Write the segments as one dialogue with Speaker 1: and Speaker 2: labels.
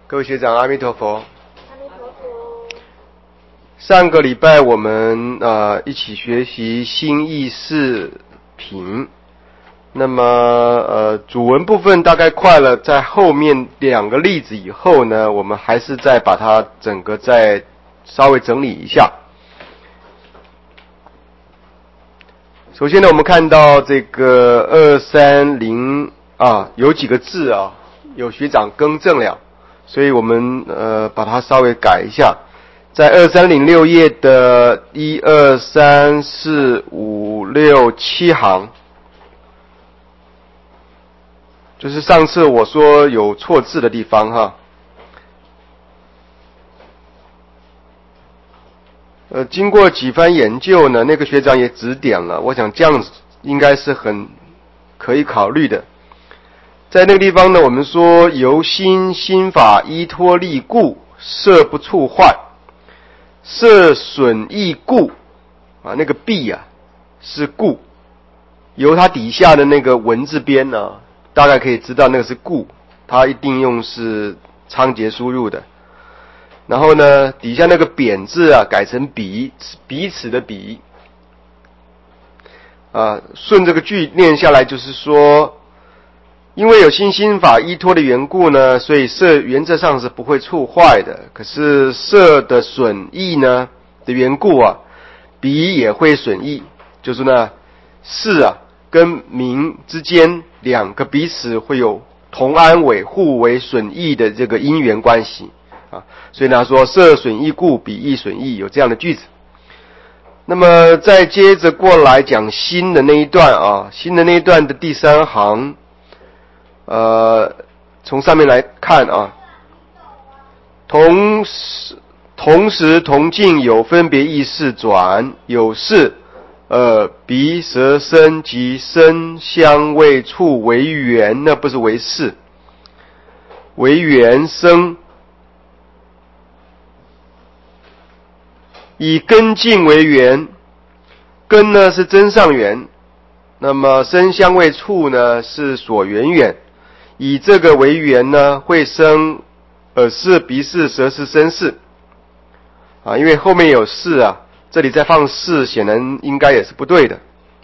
Speaker 1: 各位学长，阿弥陀佛。
Speaker 2: 阿弥陀佛。
Speaker 1: 上个礼拜我们一起学习心意识品，那么主文部分大概快了，在后面2个例子以后呢，我们还是再把它整个再稍微整理一下。首先呢，我们看到这个230有几个字有学长更正了，所以我们把它稍微改一下，在2306页的1、2、3、4、5、6、7行，就是上次我说有错字的地方哈。经过几番研究呢，那个学长也指点了，我想这样子应该是很可以考虑的。在那个地方呢，我们说由心法依托力故，色不触坏，色损益故那个弊是故，由它底下的那个文字边呢，大概可以知道那个是故，它一定用是仓颉输入的。然后呢，底下那个扁字改成彼此的彼顺这个句念下来就是说，因为有心法依托的缘故呢，所以色原则上是不会触坏的。可是色的损益呢的缘故彼也会损益，就是呢事跟名之间2个彼此会有同安委互为损益的这个因缘关系所以呢说色损益故，彼亦损益，有这样的句子。那么再接着过来讲心的那一段心的那一段的第3行，从上面来看同时同境有分别意识转，有事鼻舌身及身香味触为缘，那不是为事，为缘生，以根境为缘，根呢是真上缘，那么身香味触呢是所缘缘，以这个为缘呢会生耳识鼻识舌识身识因为后面有识这里再放识显然应该也是不对的，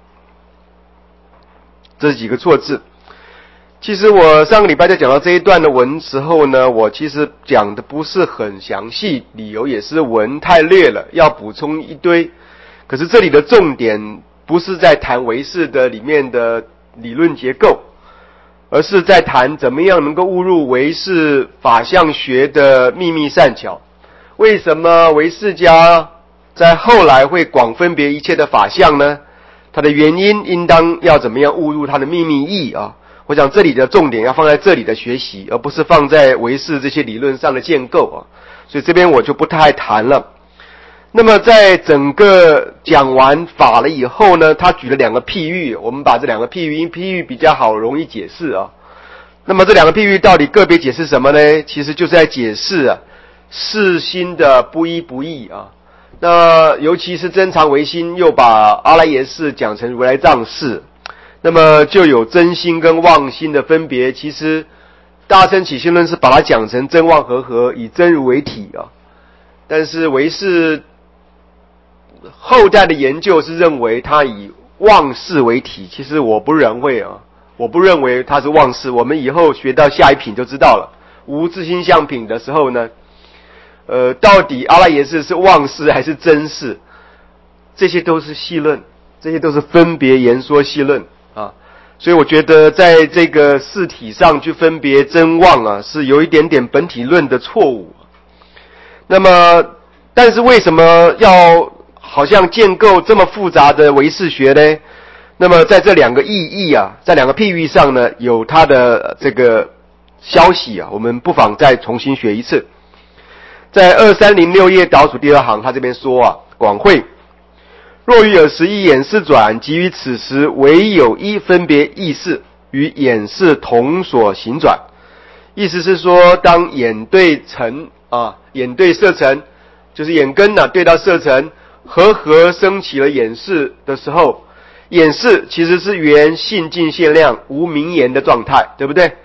Speaker 1: 这几个错字。其实我上个礼拜在讲到这一段的文时候呢，我其实讲的不是很详细，理由也是文太略了，要补充一堆。可是这里的重点不是在谈唯识的里面的理论结构，而是在谈怎么样能够误入唯识法相学的秘密善巧。为什么唯识家在后来会广分别一切的法相呢？它的原因应当要怎么样误入它的秘密意我想这里的重点要放在这里的学习，而不是放在唯识这些理论上的建构所以这边我就不太谈了。那么在整个讲完法了以后呢，他举了2个譬喻，我们把这2个譬喻，因为譬喻比较好容易解释那么这2个譬喻到底个别解释什么呢？其实就是在解释识心的不一不异那尤其是真常唯心又把阿赖耶识讲成如来藏识，那么就有真心跟妄心的分别。其实大乘起信论是把它讲成真妄合合，以真如为体但是唯识后代的研究是认为它以妄识为体，其实我不认为它是妄识。我们以后学到下一品就知道了，无自心相品的时候呢到底阿赖耶识是妄识还是真识，这些都是细论，这些都是分别言说细论所以我觉得在这个事体上去分别真妄是有一点点本体论的错误。那么但是为什么要好像建构这么复杂的唯识学呢？那么在这2个意义在2个譬喻上呢，有它的这个消息我们不妨再重新学一次。在2306页倒数第2行，他这边说广会若于尔时一眼识转，即于此时唯有一分别意识与眼识同所行转。意思是说，当眼对尘眼对色尘，就是眼根对到色尘，合升起了眼识的时候，眼识其实是原性净限量无名言的状态，对不对？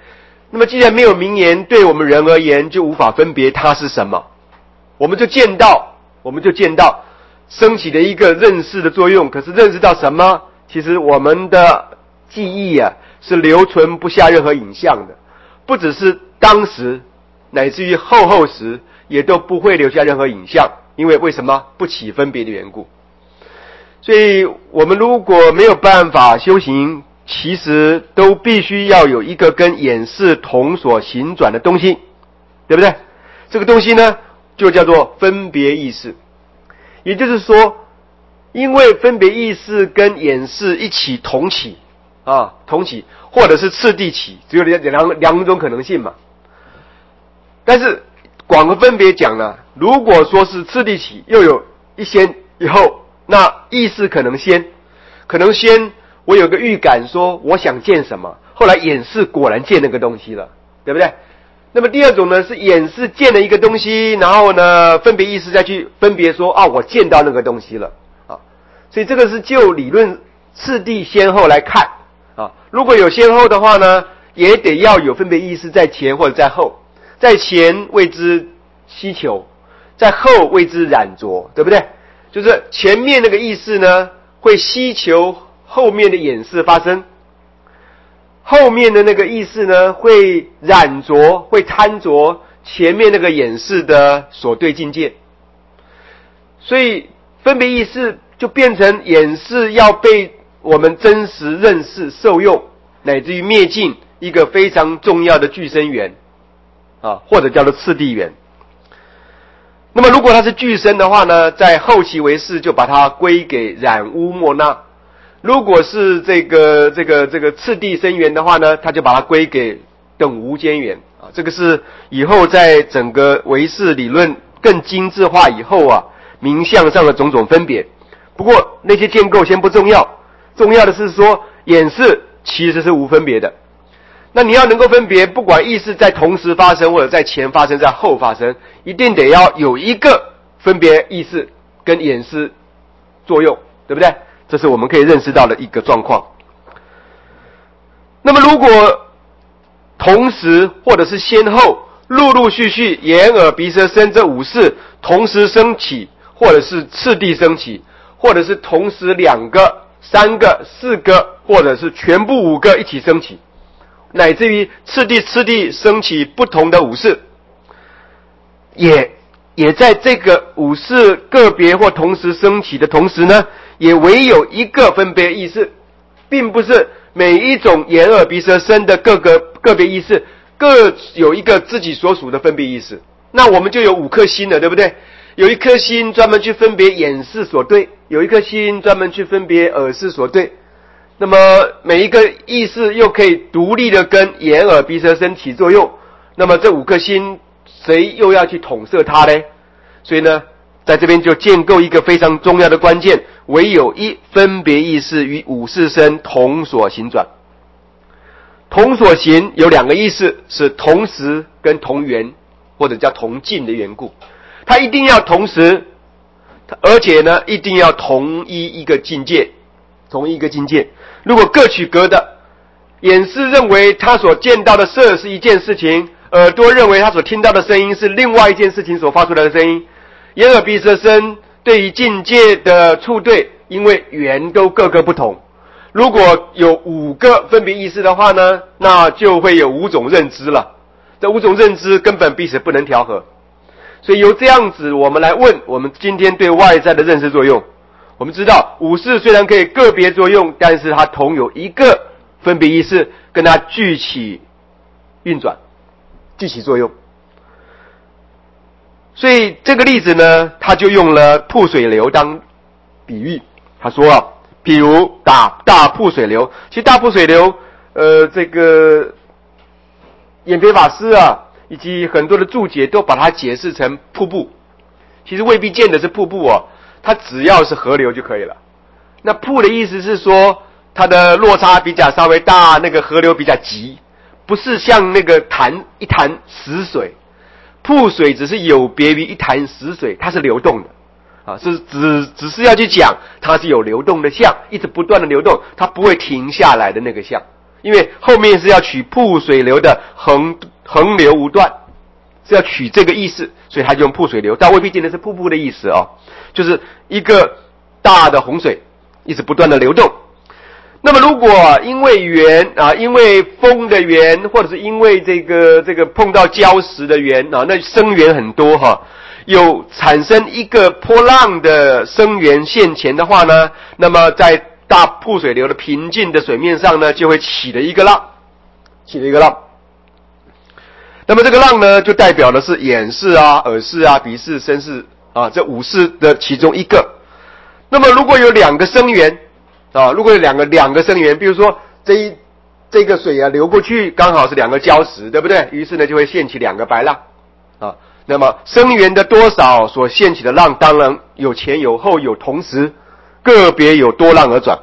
Speaker 1: 那么既然没有名言，对我们人而言就无法分别它是什么，我们就见到升起的一个认识的作用。可是认识到什么？其实我们的记忆啊是留存不下任何影像的，不只是当时，乃至于后时也都不会留下任何影像，因为为什么？不起分别的缘故。所以我们如果没有办法修行，其实都必须要有一个跟眼识同所行转的东西，对不对？这个东西呢就叫做分别意识。也就是说，因为分别意识跟眼识一起同起或者是次第起，只有两种可能性嘛。但是广个分别讲呢，如果说是次第起，又有一先一后，那意识可能先我有个预感说我想见什么，后来眼识果然见那个东西了，对不对？那么第二种呢，是眼识见了一个东西，然后呢分别意识再去分别说我见到那个东西了啊。所以这个是就理论次第先后来看啊。如果有先后的话呢，也得要有分别意识在前或者在后，在前谓之希求，在后谓之染着，对不对？就是前面那个意识呢会希求后面的眼识发生，后面的那个意识呢会染着会贪着前面那个眼识的所对境界。所以分别意识就变成眼识要被我们真实认识受用，乃至于灭尽一个非常重要的具身缘或者叫做次第缘。那么如果它是具身的话呢，在后期为识就把它归给染污莫那。如果是这个次第身缘的话呢，它就把它归给等无间缘这个是以后在整个唯识理论更精致化以后名相上的种种分别。不过那些建构先不重要，重要的是说眼识其实是无分别的。那你要能够分别，不管意识在同时发生或者在前发生在后发生，一定得要有一个分别意识跟眼识作用，对不对？这是我们可以认识到的一个状况。那么如果同时或者是先后陆陆续续眼耳鼻舌身这五识同时升起，或者是次第升起，或者是同时2个、3个、4个，或者是全部5个一起升起，乃至于次第升起不同的五识，也在这个五识个别或同时升起的同时呢，也唯有一个分别意识，并不是每一种眼耳鼻舌身的个别意识各有一个自己所属的分别意识。那我们就有5颗心了，对不对？有一颗心专门去分别眼识所对，有一颗心专门去分别耳识所对。那么每一个意识又可以独立的跟眼耳鼻舌身起作用，那么这5颗心谁又要去统摄它呢？所以呢，在这边就建构一个非常重要的关键，唯有一分别意识与五识身同所行转。同所行有2个意识，是同时跟同源，或者叫同境的缘故。它一定要同时，而且呢一定要同一个境界。如果各取各的，眼识认为他所见到的色是一件事情，耳朵认为他所听到的声音是另外一件事情所发出来的声音，眼耳鼻舌身对于境界的触对，因为缘都各个不同。如果有5个分别意识的话呢，那就会有5种认知了。这5种认知根本彼此不能调和。所以由这样子我们来问我们今天对外在的认识作用。我们知道五识虽然可以个别作用，但是它同有一个分别意识跟它聚起运转，聚起作用。所以这个例子呢，他就用了瀑水流当比喻。他说譬如大瀑水流，其实大瀑水流这个演培法师以及很多的注解都把它解释成瀑布，其实未必见的是瀑布它只要是河流就可以了。那瀑的意思是说它的落差比较稍微大，那个河流比较急，不是像那个一潭死水。瀑水只是有别于一潭死水，它是流动的只是要去讲它是有流动的相，一直不断的流动，它不会停下来的那个相。 因为后面是要取瀑水流的横流无断，是要取这个意思，所以他就用瀑水流，但未必真的是瀑布的意思哦，就是一个大的洪水一直不断的流动。那么如果因为缘因为风的缘，或者是因为这个碰到礁石的缘那生源很多有产生一个波浪的生源现前的话呢，那么在大瀑水流的平静的水面上呢，就会起了一个浪。那么这个浪呢，就代表的是眼识耳识鼻识身识这五识的其中一个。那么如果有两个生源如果有两个生源，比如说这个水流过去刚好是两个礁石，对不对？于是呢就会现起两个白浪那么生源的多少所现起的浪，当然有前有后有同时，个别有多浪而转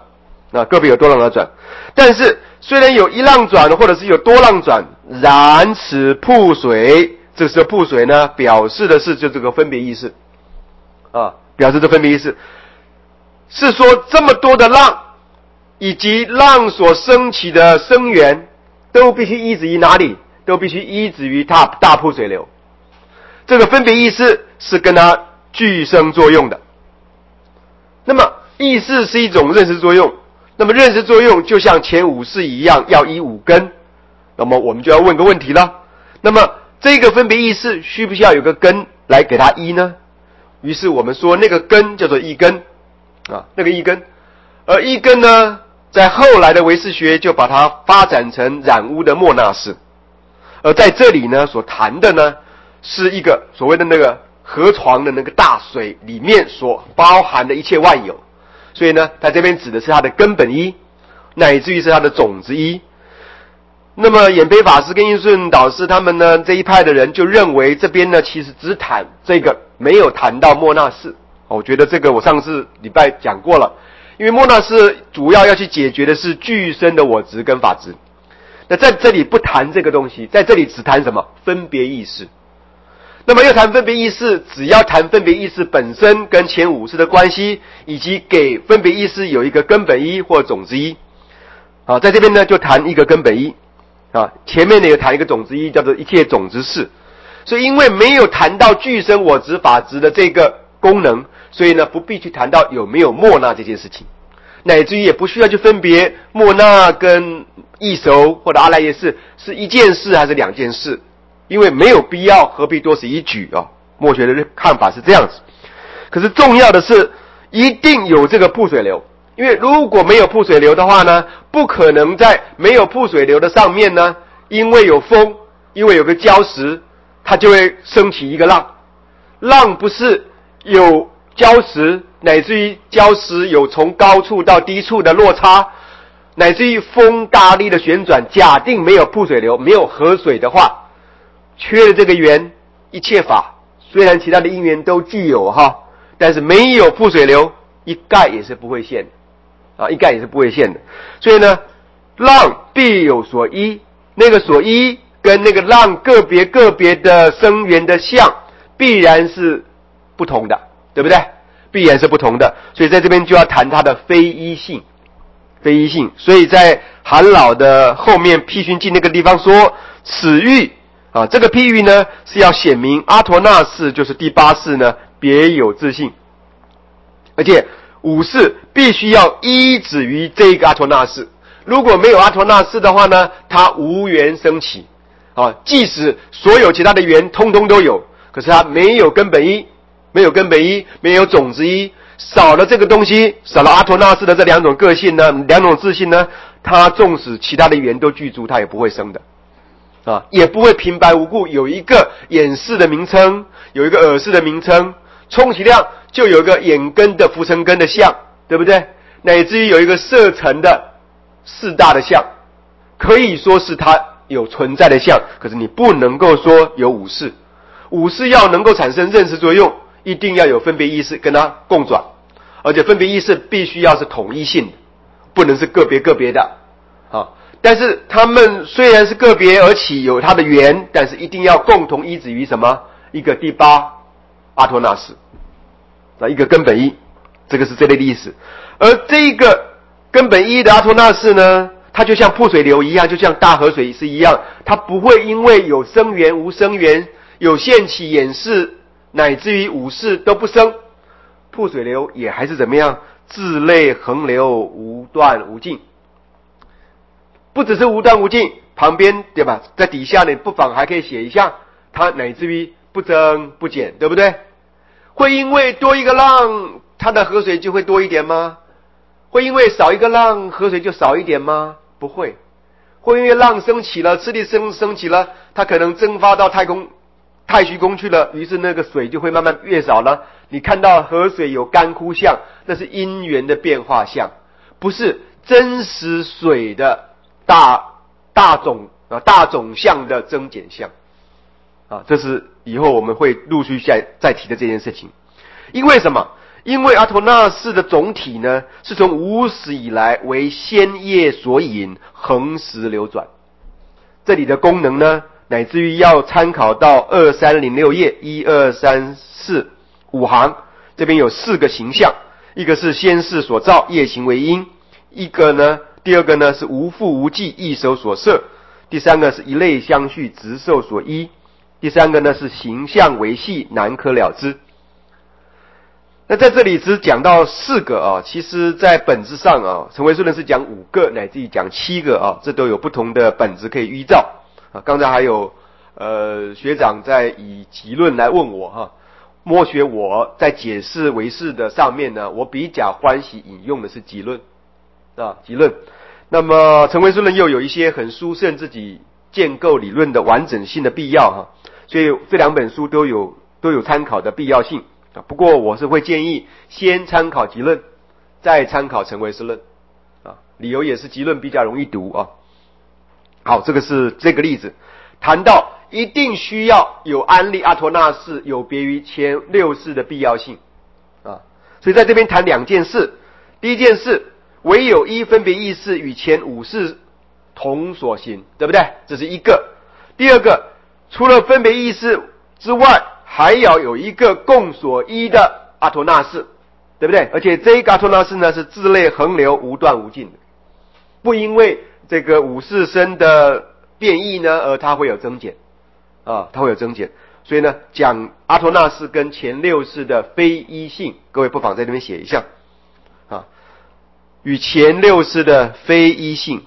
Speaker 1: 但是虽然有一浪转或者是有多浪转，然此瀑水，这时候瀑水呢表示的是就这个分别意识表示这分别意识是说这么多的浪以及浪所升起的生源都必须依止于哪里？都必须依止于大瀑水流。这个分别意识是跟它俱生作用的。那么意识是一种认识作用，那么认识作用就像前五识一样要依五根。那么我们就要问个问题了，那么这个分别意识需不需要有个根来给它依呢？于是我们说那个根叫做依根那个依根。而依根呢，在后来的唯识学就把它发展成染污的莫那识。而在这里呢所谈的呢，是一个所谓的那个河床的那个大水里面所包含的一切万有，所以呢它这边指的是它的根本一，乃至于是它的种子一。那么演培法师跟印顺导师他们呢这一派的人就认为这边呢其实只谈这个，没有谈到莫那识。我觉得这个我上次礼拜讲过了，因为莫那识主要要去解决的是具身的我执跟法执，那在这里不谈这个东西，在这里只谈什么？分别意识。那么要谈分别意识，只要谈分别意识本身跟前五识的关系，以及给分别意识有一个根本一或种子一在这边呢就谈一个根本一前面呢有谈一个种子一，叫做一切种子识。所以因为没有谈到具身我执法执的这个功能，所以呢不必去谈到有没有莫那这件事情，乃至于也不需要去分别莫那跟异熟或者阿赖耶识是一件事还是两件事，因为没有必要，何必多此一举末学的看法是这样子。可是重要的是一定有这个瀑水流，因为如果没有瀑水流的话呢，不可能在没有瀑水流的上面呢，因为有风，因为有个礁石，它就会升起一个浪。浪不是有礁石，乃至于礁石有从高处到低处的落差，乃至于风大力的旋转，假定没有瀑水流，没有河水的话，缺了这个缘，一切法虽然其他的因缘都具有但是没有瀑水流，一概也是不会现的一概也是不会现的。所以呢，浪必有所依，那个所依跟那个浪个别的生源的相必然是不同的，对不对？必然是不同的。所以在这边就要谈它的非依性。所以在韩老的后面辟熏记那个地方说，此喻这个譬喻呢是要显明阿陀那识就是第八识呢别有自性，而且五识必须要依止于这个阿陀那识。如果没有阿陀那识的话呢，它无缘生起即使所有其他的缘通通都有，可是它没有根本一，没有种子一，少了这个东西，少了阿陀那识的这两种个性呢，两种自性呢，它纵使其他的缘都具足，它也不会生的也不会平白无故有一个眼识的名称，有一个耳识的名称，充其量就有一个眼根的浮尘根的相，对不对？乃至于有一个色尘的四大的相，可以说是它有存在的相，可是你不能够说有五识。五识要能够产生认识作用，一定要有分别意识跟它共转，而且分别意识必须要是统一性的，不能是个别的但是他们虽然是个别而起有它的缘，但是一定要共同依止于什么？一个第八阿陀那识一个根本一，这个是这类的意思。而这个根本一的阿陀那识呢， 它就像瀑水流一样，就像大河水是一样，它不会因为有生源无生源，有现起演示，乃至于无事都不生，瀑水流也还是怎么样，自类横流，无断无尽。不只是无断无尽，旁边对吧，在底下呢，不妨还可以写一下，它乃至于不增不减，对不对？会因为多一个浪，它的河水就会多一点吗？会因为少一个浪，河水就少一点吗？不会。会因为浪升起了，次第升起了，它可能蒸发到太虚宫去了，于是那个水就会慢慢越少了。你看到河水有干枯相，那是因缘的变化相，不是真实水的大总相的增减相啊。这是以后我们会陆续再提的这件事情。因为什么？因为阿陀那识的总体呢，是从无始以来为先业所引，恒时流转。这里的功能呢，乃至于要参考到2306页1、2、3、4、5行，这边有4个形象，一个是先世所造，业行为因；第二个呢是无父无继，意手所摄；第三个是一类相续，执受所依；第三个呢是形象为系，难可了之。那在这里只讲到4个啊，其实在本质上啊，陈唯识论是讲5个乃至于讲7个啊，这都有不同的本质可以依照啊。刚才还有学长在以集论来问我哈，默学我在解释唯识的上面呢，我比较欢喜引用的是集论啊，集论。那么陈唯识论又有一些很殊胜自己建构理论的完整性的必要哈，所以这2本书都有参考的必要性。不过我是会建议先参考集论，再参考陈唯识论啊，理由也是集论比较容易读啊。好，这个是这个例子，谈到一定需要有安立阿陀那识有别于前6识的必要性啊，所以在这边谈2件事。第一件事，唯有一分别意识与前5识同所行，对不对？这是一个。第二个，除了分别意识之外，还要有一个共所依的阿陀那识，对不对？而且这一个阿陀那识呢，是自类横流，无断无尽的，不因为这个5识身的变异呢，而它会有增减啊，它会有增减。所以呢，讲阿陀那识跟前6识的非依性，各位不妨在这边写一下啊，与前6识的非依性。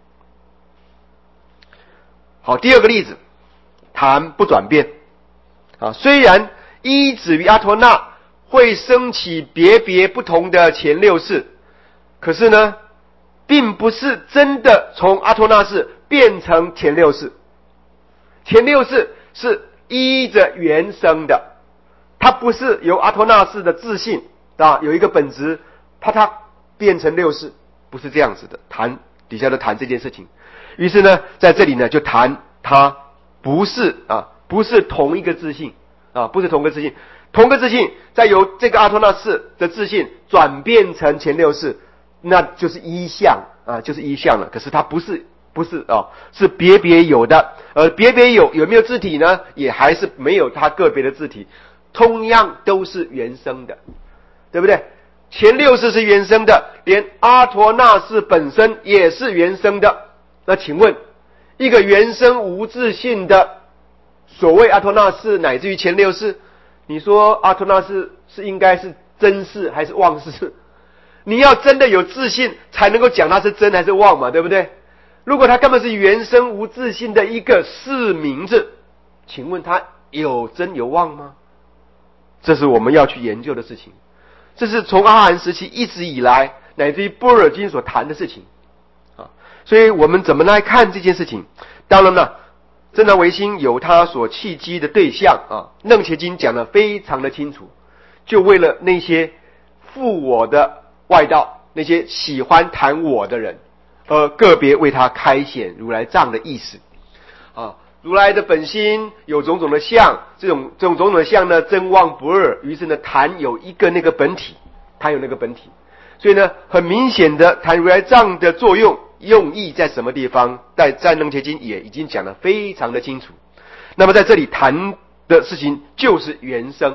Speaker 1: 好，第二个例子，谈不转变啊，虽然依止于阿陀那会升起别不同的前6识，可是呢，并不是真的从阿陀那识变成前6识。前6识是依着原生的，它不是由阿陀那识的自性啊，有一个本质，它变成6识，不是这样子的。底下都谈这件事情。于是呢，在这里呢就谈它不是同一个自性啊，不是同个自性。同个自性再由这个阿陀那识的自性转变成前6识，那就是依相啊，就是依相了。可是它不是啊，是别有的。而别有没有自体呢？也还是没有它个别的自体，同样都是原生的，对不对？前6识是原生的，连阿陀那识本身也是原生的。那请问，一个原生无自性的所谓阿陀那识乃至于前6识，你说阿陀那识是应该是真识还是妄识？你要真的有自信才能够讲它是真还是妄嘛，对不对？如果它根本是原生无自性的一个是名字，请问它有真有妄吗？这是我们要去研究的事情，这是从阿含时期一直以来乃至于般若经所谈的事情啊。所以我们怎么来看这件事情？当然了，真南唯心有他所契机的对象啊，楞伽经讲得非常的清楚，就为了那些负我的外道，那些喜欢谈我的人，个别为他开显如来藏的意思啊。如来的本心有种种的相，这种种种的相呢，真妄不二，于是呢谈有一个那个本体，谈有那个本体，所以呢很明显的谈如来藏的作用用意在什么地方，在楞伽经也已经讲得非常的清楚。那么在这里谈的事情就是原生，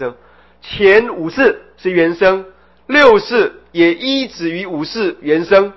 Speaker 1: 前5识是原生，6识也依止于5识原生，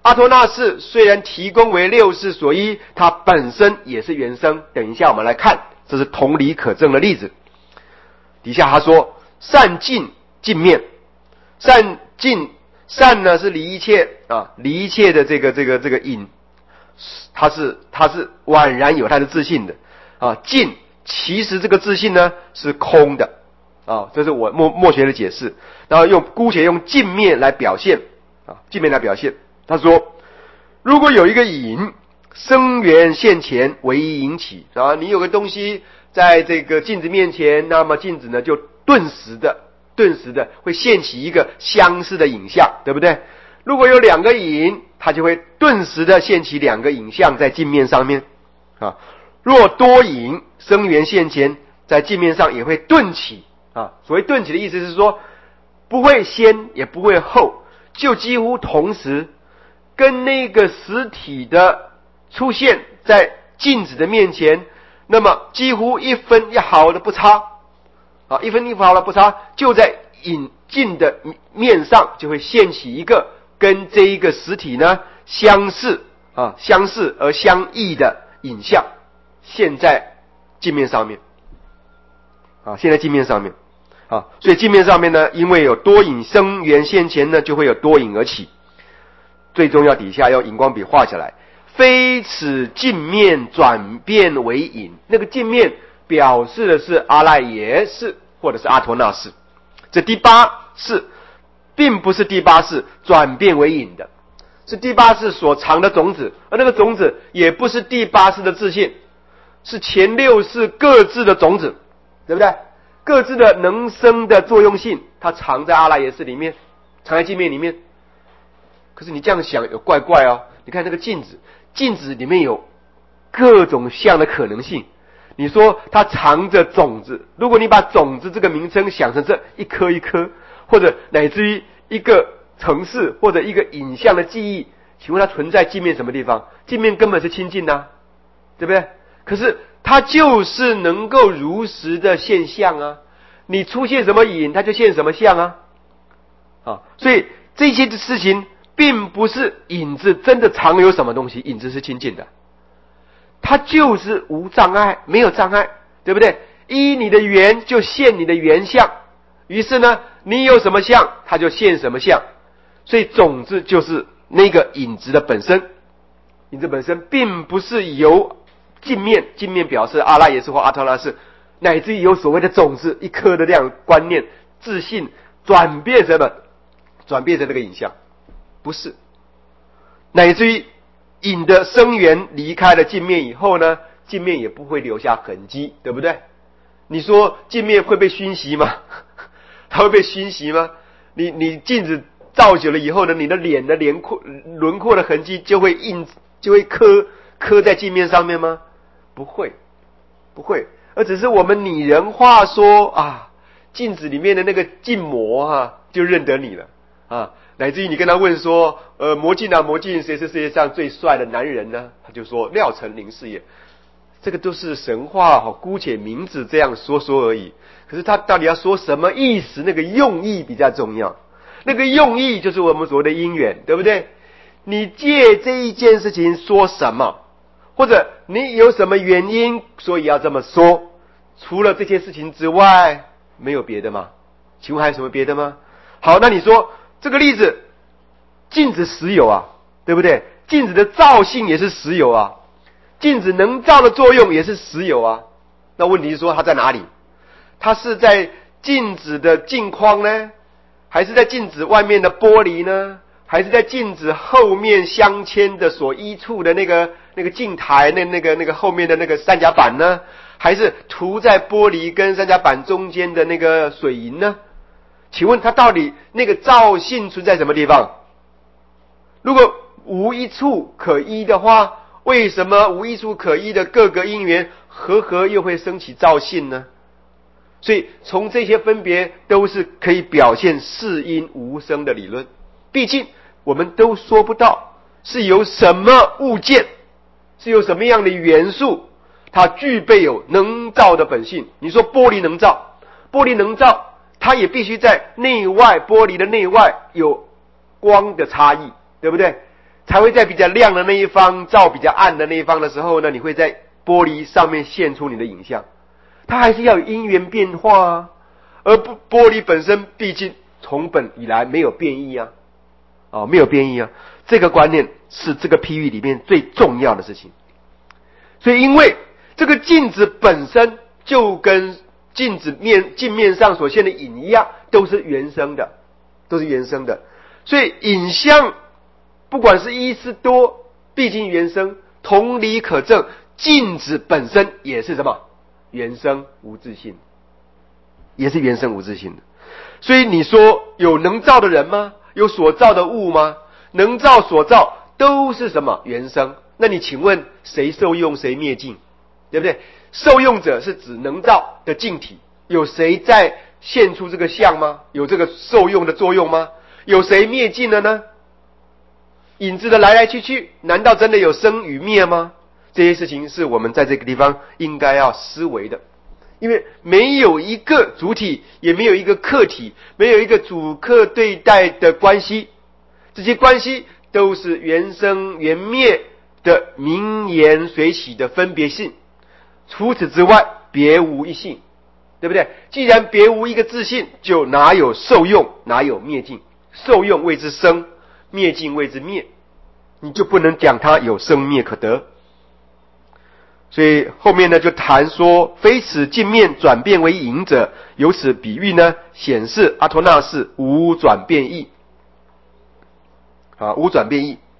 Speaker 1: 阿托那氏虽然提供为六世所依，它本身也是原生。等一下我们来看，这是同理可证的例子。底下他说善尽尽面，善尽善呢是离一切啊，离一切的这个隐，它是宛然有它的自信的啊。尽其实这个自信呢是空的啊，这是我默学的解释。然后姑且用尽面来表现啊，尽面来表现。他说，如果有一个隐生源现前，唯一引起啊，你有个东西在这个镜子面前，那么镜子呢就顿时的会现起一个相似的影像，对不对？如果有两个影，它就会顿时的现起两个影像在镜面上面啊。若多影生源现前，在镜面上也会顿起啊。所谓顿起的意思是说，不会先也不会后，就几乎同时，跟那个实体的出现在镜子的面前，那么几乎一分一毫的不差啊，一分一毫的不差，就在影镜的面上就会现起一个跟这一个实体呢相似而相异的影像，现在镜面上面啊，现在镜面上面啊，所以镜面上面呢，因为有多影生源现前呢，就会有多影而起。最重要，底下要荧光笔画下来，非此镜面转变为影，那个镜面表示的是阿赖耶识或者是阿陀那识。这第八识并不是第八识转变为影的，是第八识所藏的种子，而那个种子也不是第八识的自信，是前六识各自的种子，对不对？各自的能生的作用性，它藏在阿赖耶识里面，藏在镜面里面。可是你这样想有怪怪哦，你看那个镜子里面有各种相的可能性。你说它藏着种子，如果你把种子这个名称想成这一颗一颗，或者乃至于一个程式或者一个影像的记忆，请问它存在镜面什么地方？镜面根本是清净的，对不对？可是它就是能够如实的现象啊，你出现什么影，它就现什么相啊。所以这些事情并不是影子真的藏有什么东西，影子是清净的，它就是无障碍，没有障碍，对不对？依你的缘就现你的缘相，于是呢，你有什么相，它就现什么相。所以种子就是那个影子的本身，影子本身并不是由镜面表示阿赖耶识或阿陀那识，乃至于有所谓的种子一颗的这样观念自信转变成那个影像，不是。乃至于影的生源离开了镜面以后呢，镜面也不会留下痕迹，对不对？你说镜面会被熏习吗？它会被熏习吗？你镜子照久了以后呢，你的脸的轮廓的痕迹就会刻在镜面上面吗？不会，而只是我们拟人化说啊，镜子里面的那个镜模就认得你了啊，乃至于你跟他问说，魔镜啊魔镜，谁是世界上最帅的男人呢？他就说廖成林是也。这个都是神话姑且名字这样说而已。可是他到底要说什么意思？那个用意比较重要。那个用意就是我们所谓的因缘，对不对？你借这一件事情说什么，或者你有什么原因，所以要这么说。除了这些事情之外，没有别的吗？请问还有什么别的吗？好，那你说这个例子，镜子实有啊，对不对？镜子的照性也是实有啊，镜子能照的作用也是实有啊。那问题是说它在哪里？它是在镜子的镜框呢，还是在镜子外面的玻璃呢？还是在镜子后面镶嵌的所依处的那个镜台那个后面的那个三甲板呢？还是涂在玻璃跟三甲板中间的那个水银呢？请问它到底那个照性存在什么地方？如果无一处可依的话，为什么无一处可依的各个因缘和又会升起照性呢？所以从这些分别都是可以表现是因无生的理论。毕竟我们都说不到是由什么物件，是由什么样的元素，它具备有能照的本性。你说玻璃能照，它也必须在内外，玻璃的内外有光的差异，对不对？ 才会在比较亮的那一方照比较暗的那一方的时候呢，你会在玻璃上面现出你的影像。它还是要有因缘变化啊，而不玻璃本身毕竟从本以来没有变异啊，没有变异啊。这个观念是这个譬喻里面最重要的事情。所以因为这个镜子本身就跟镜面上所现的影一样，都是原生的，所以影像不管是一是多，毕竟原生，同理可证，镜子本身也是什么？原生无自性，也是原生无自性的。所以你说有能造的人吗？有所造的物吗？能造所造都是什么？原生。那你请问谁受用谁灭尽？对不对？受用者是指能造的镜体，有谁在现出这个相吗？有这个受用的作用吗？有谁灭尽了呢？影子的来来去去，难道真的有生与灭吗？这些事情是我们在这个地方应该要思维的。因为没有一个主体，也没有一个客体，没有一个主客对待的关系，这些关系都是原生原灭的名言随起的分别性，除此之外别无一性，对不对？既然别无一个自性，就哪有受用，哪有灭尽？受用谓之生，灭尽谓之灭，你就不能讲它有生灭可得。所以后面呢就谈说，非此镜面转变为影者，由此比喻呢显示阿托那是无转变异，无转变异。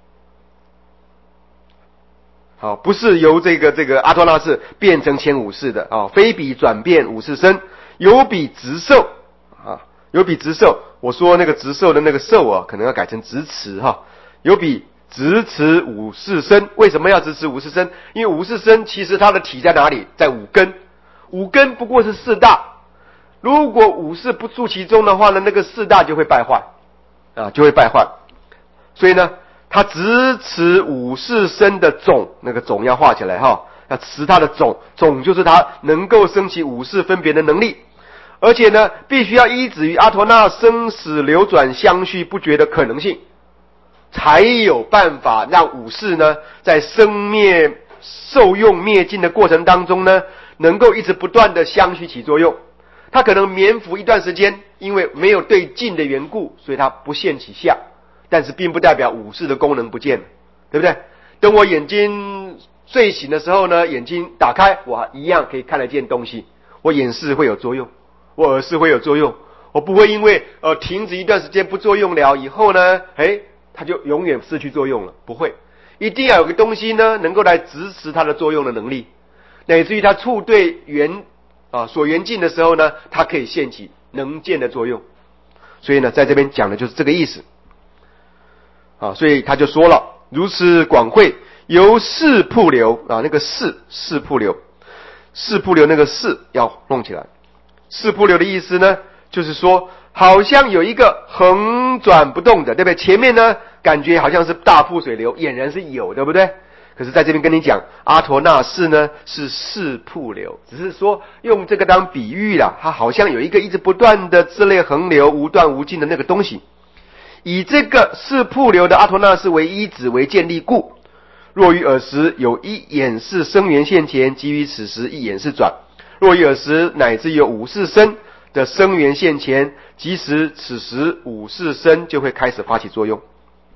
Speaker 1: 好，不是由这个阿托那是变成前五世的啊，非彼转变五世身，有彼直受啊，有彼直受。我说那个直受的那个受啊，可能要改成直持哈，有彼直持五世身。为什么要直持五世身？因为五世身其实它的体在哪里？在五根，五根不过是四大，如果五世不住其中的话呢，那个四大就会败坏啊，就会败坏。所以呢，他直持五世身的种，那个种要画起来哈，要持它的种，种就是它能够升起五世分别的能力，而且呢，必须要依止于阿陀那生死流转相续不绝的可能性，才有办法让五世呢，在生灭受用灭尽的过程当中呢，能够一直不断的相续起作用。它可能眠伏一段时间，因为没有对境的缘故，所以它不现起相，但是并不代表五识的功能不见了，对不对？等我眼睛睡醒的时候呢，眼睛打开，我一样可以看得见东西，我眼视会有作用，我耳视会有作用，我不会因为停止一段时间不作用了以后呢，它就永远失去作用了，不会，一定要有个东西呢，能够来支持它的作用的能力，乃至于它触对所缘境的时候呢，它可以现起能见的作用。所以呢，在这边讲的就是这个意思。所以他就说了，如此广会，由四瀑流那个四瀑流那个四要弄起来。四瀑流的意思呢，就是说好像有一个横转不动的，对不对？前面呢感觉好像是大瀑水流，俨然是有，对不对？可是在这边跟你讲，阿陀那氏呢是四瀑流，只是说用这个当比喻啦，它好像有一个一直不断的自类横流无断无尽的那个东西。以这个四瀑流的阿陀那氏为依止为建立故，若于尔时有一眼是生源现前，即于此时一眼是转；若于尔时乃至有五世身的生源现前，即使此时五世身就会开始发起作用。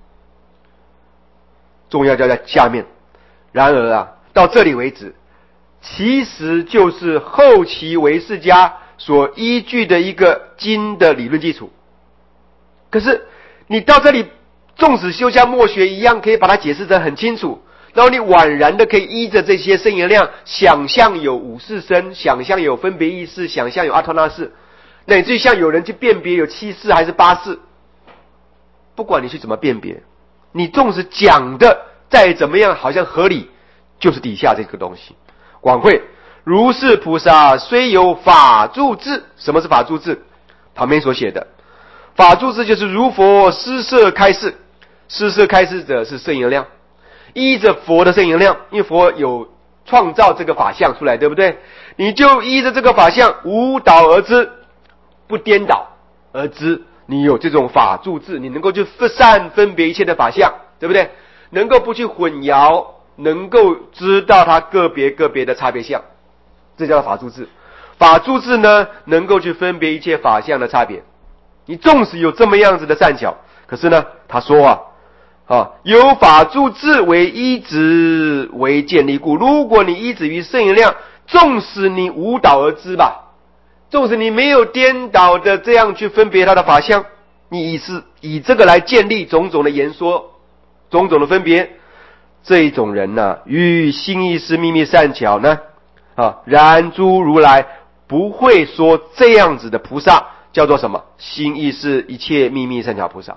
Speaker 1: 重要就在下面。然而到这里为止，其实就是后期唯识家所依据的一个经的理论基础。可是你到这里，纵使修像墨学一样，可以把它解释得很清楚，然后你宛然的可以依着这些圣言量，想象有五世身，想象有分别意识，想象有阿陀那氏，乃至于像有人去辨别有七世还是八世，不管你去怎么辨别，你纵使讲的再怎么样好像合理，就是底下这个东西。广会，如是菩萨虽有法住智。什么是法住智？旁边所写的法住智就是如佛施设开示，施设开示者是圣言量，依着佛的圣言量，因为佛有创造这个法相出来，对不对？你就依着这个法相无倒而知，不颠倒而知，你有这种法住智，你能够就善分别一切的法相， 对不对？能够不去混淆，能够知道它个别的差别相，这叫法住智。法住智呢，能够去分别一切法相的差别。你纵使有这么样子的善巧，可是呢，他说有法住智为依止为建立故。如果你依止于圣言量，纵使你无导而知吧，纵使你没有颠倒的这样去分别它的法相，你以这个来建立种种的言说，种种的分别，这一种人呢，与心意识秘密善巧呢，然诸如来不会说这样子的菩萨叫做什么？心意识一切秘密善巧菩萨。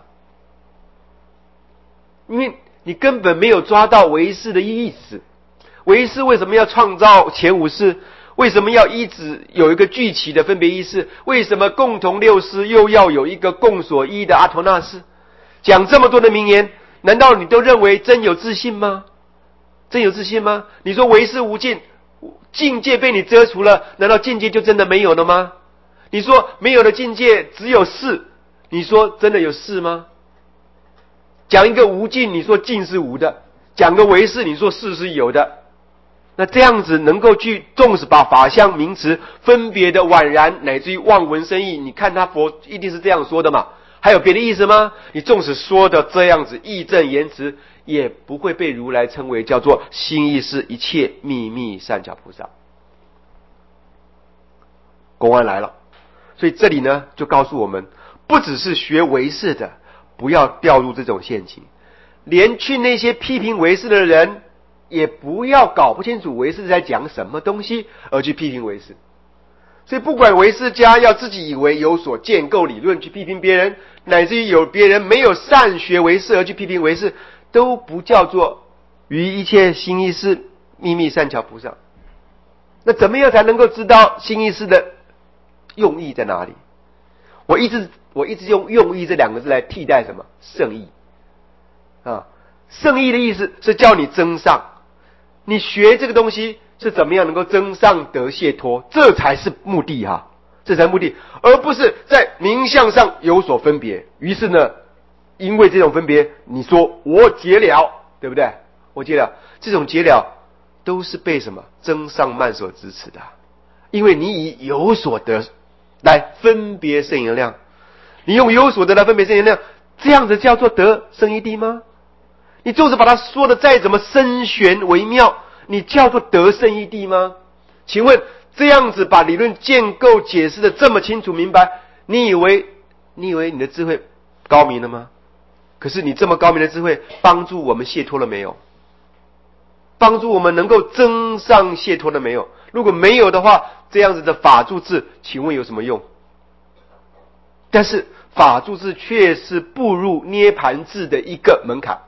Speaker 1: 因为你根本没有抓到唯识的意思。唯识为什么要创造前五识？为什么要一直有一个具体的分别意识？为什么共同六识又要有一个共所依的阿陀那识？讲这么多的名言，难道你都认为真有自信吗？真有自信吗？你说唯识无尽，境界被你遮除了，难道境界就真的没有了吗？你说没有的境界只有事，你说真的有事吗？讲一个无尽，你说尽是无的；讲个唯识，你说事是有的。那这样子能够去纵使把法相名词分别的宛然，乃至于望闻生义，你看他佛一定是这样说的嘛？还有别的意思吗？你纵使说的这样子义正言辞，也不会被如来称为叫做心意识一切秘密善巧菩萨。公安来了，所以这里呢就告诉我们，不只是学唯识的不要掉入这种陷阱，连去那些批评唯识的人也不要搞不清楚唯识在讲什么东西而去批评唯识。所以不管唯识家要自己以为有所建构理论去批评别人，乃至于有别人没有善学唯识而去批评唯识，都不叫做于一切心意识秘密善巧菩萨。那怎么样才能够知道心意识的用意在哪里？我一直用用意这两个字来替代什么？圣意圣意的意思是叫你增上，你学这个东西是怎么样能够增上得解脱，这才是目的这才是目的，而不是在名相上有所分别。于是呢，因为这种分别，你说我解了，对不对？我解了，这种解了都是被什么增上慢所支持的，因为你以有所得来分别圣言量，你用有所得来分别圣言量，这样子叫做得圣义谛吗？你就是把它说的再怎么深玄微妙，你叫做得圣义谛吗？请问这样子把理论建构解释的这么清楚明白，你以为你的智慧高明了吗？可是你这么高明的智慧帮助我们解脱了没有？帮助我们能够增上解脱了没有？如果没有的话，这样子的法住智请问有什么用？但是法住智却是步入涅盘智的一个门槛。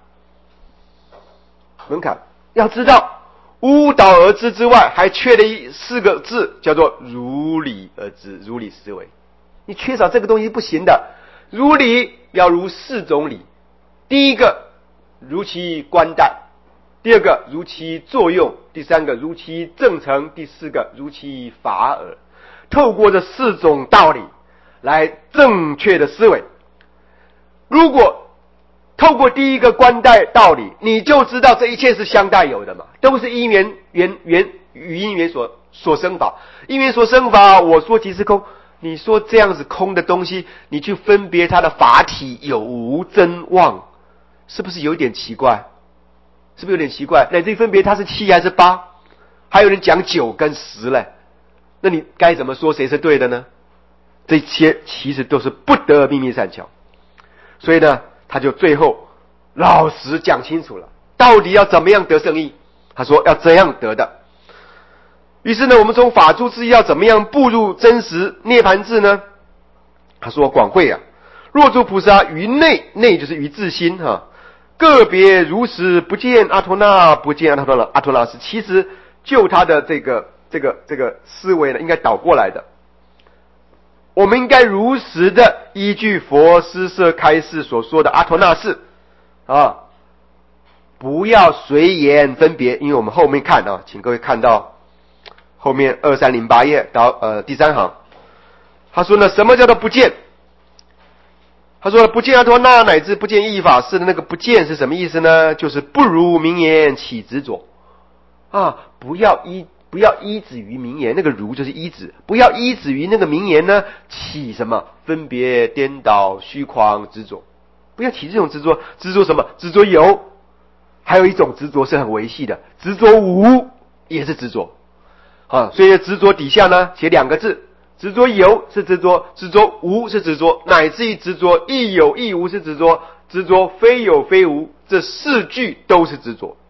Speaker 1: 要知道悟导而知之外，还缺了4个字，叫做如理而知，如理思维。你缺少这个东西不行的。如理要如4种理，第一个如其观待，第二个如其作用，第三个如其正成，第四个如其法耳。透过这4种道理来正确的思维。如果透过第一个观待道理，你就知道这一切是相待有的嘛，都是因缘与因缘所生法。因缘所生法，我说即是空，你说这样子空的东西，你去分别它的法体有无真妄，是不是有点奇怪？是不是有点奇怪？乃至于分别它是7还是8，还有人讲9跟10嘞，那你该怎么说谁是对的呢？这些其实都是不得秘密善巧。所以呢，他就最后老实讲清楚了，到底要怎么样得圣意。他说要这样得的。于是呢，我们从法住智要怎么样步入真实涅盘智呢？他说广会若诸菩萨于内就是于自心个别如实不见阿陀那，不见阿陀那是，其实就他的这个思维呢，应该倒过来的。我们应该如实的依据佛施设开示所说的阿陀那识不要随言分别。因为我们后面看请各位看到后面2308页到第3行，他说呢，什么叫做不见？ 他说不见阿托那乃至不见意义法事的那个不见是什么意思呢？就是不如名言起执着啊，不要依止于名言，那个如就是依止，不要依止于那个名言呢起什么分别颠倒虚狂执着，不要起这种执着。执着什么？执着有，还有一种执着是很维系的，执着无也是执着啊。所以执着底下呢写两个字，执着有是执着，执着无是执着，乃至于执着亦有亦无是执着，执着非有非无，这四句都是执着。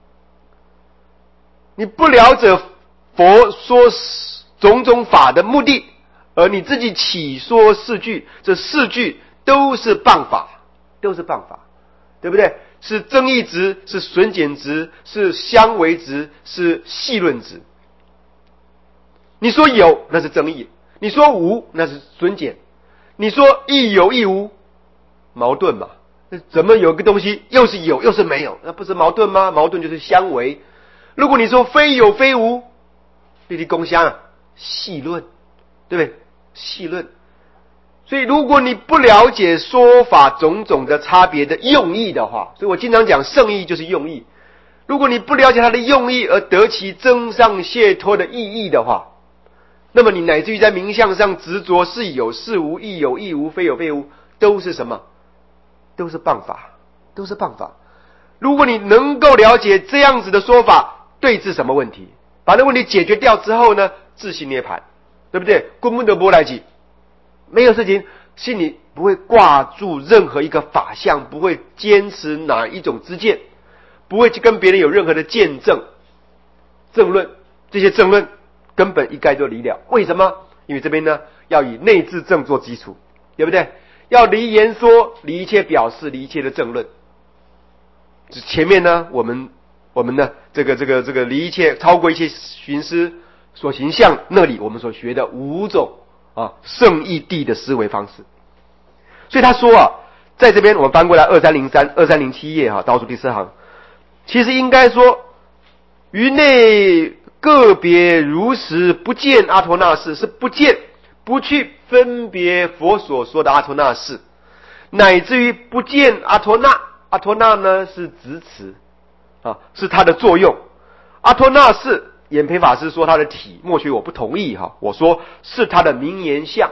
Speaker 1: 你不了解佛说种种法的目的，而你自己起说四句，这四句都是谤法，都是谤法，对不对？是增益执，是损减执，是相违执，是细论执。你说有，那是增益；你说无，那是损减；你说亦有亦无，矛盾嘛？怎么有个东西又是有又是没有？那不是矛盾吗？矛盾就是相违。如果你说非有非无，立地共相啊，细论，对不对？细论。所以如果你不了解说法种种的差别的用意的话，所以我经常讲圣意就是用意。如果你不了解它的用意而得其增上解脱的意义的话，那么你乃至于在名相上执着是有是无，亦有亦无，非有非无，都是什么？都是谤法，都是谤法。如果你能够了解这样子的说法对治什么问题，把那问题解决掉之后呢，自性涅槃，对不对？根本都不来及，没有事情，心里不会挂住任何一个法相，不会坚持哪一种知见，不会去跟别人有任何的见证、正论，这些正论根本一概都离了。为什么？因为这边呢要以内自证做基础，对不对？要离言说，离一切表示，离一切的正论。前面呢我们呢这个离一切超过一切寻思所行相，那里我们所学的五种圣义谛的思维方式。所以他说啊，在这边我们翻过来2307页倒数第4行，其实应该说于内个别如实不见阿托那事，是不见，不去分别佛所说的阿托那事，乃至于不见阿托那。阿托那呢是执持是它的作用。阿托那是演培法师说它的体，默许我不同意我说是它的名言相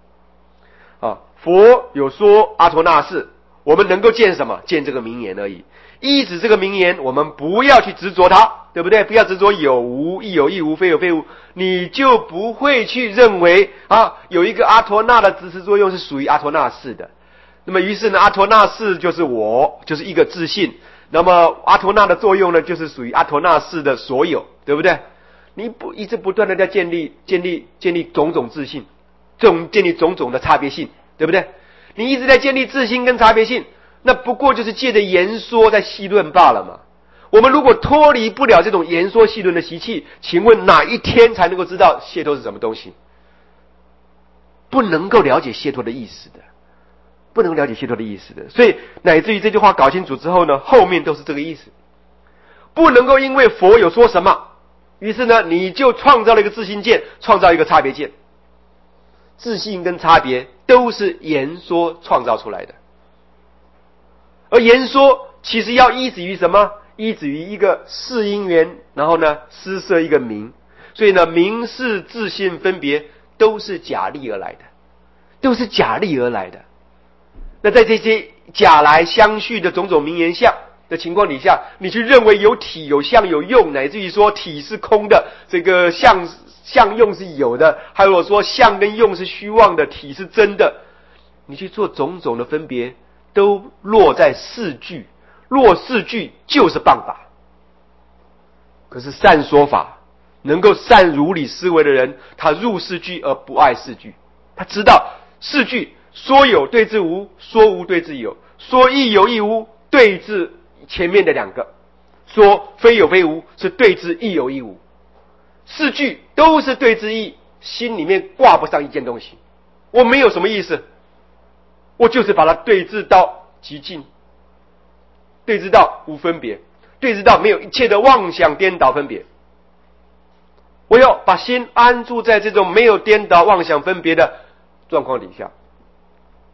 Speaker 1: 佛有说阿托那是，我们能够见什么？见这个名言而已。依止这个名言，我们不要去执着它，对不对？不要执着有无，亦有亦无，非有非无，你就不会去认为有一个阿托那的支持作用是属于阿托那是的。那么于是呢，阿托那是就是我，就是一个自信。那么阿托那的作用呢，就是属于阿托那是的所有，对不对？你一直不断的在建立种种自信，建立种种的差别性，对不对？你一直在建立自信跟差别性，那不过就是借着言说在细论罢了嘛。我们如果脱离不了这种言说细论的习气，请问哪一天才能够知道解脱是什么东西？不能够了解解脱的意思的。不能了解解脱的意思的，所以乃至于这句话搞清楚之后呢，后面都是这个意思。不能够因为佛有说什么，于是呢你就创造了一个自性见，创造一个差别见。自性跟差别都是言说创造出来的，而言说其实要依止于什么？依止于一个事因缘，然后呢施设一个名。所以呢名事自性分别都是假立而来的，都是假立而来的。那在这些假来相续的种种名言相的情况底下，你去认为有体有相有用，乃至于说体是空的，这个相用是有的，还有说相跟用是虚妄的，体是真的，你去做种种的分别，都落在四句，落四句就是谤法。可是善说法，能够善如理思维的人，他入四句而不爱四句，他知道四句说有对治无，说无对治有，说亦有亦无对治前面的两个，说非有非无是对治亦有亦无，四句都是对治义，心里面挂不上一件东西。我没有什么意思，我就是把它对治到极尽，对治到无分别，对治到没有一切的妄想颠倒分别。我要把心安住在这种没有颠倒妄想分别的状况底下。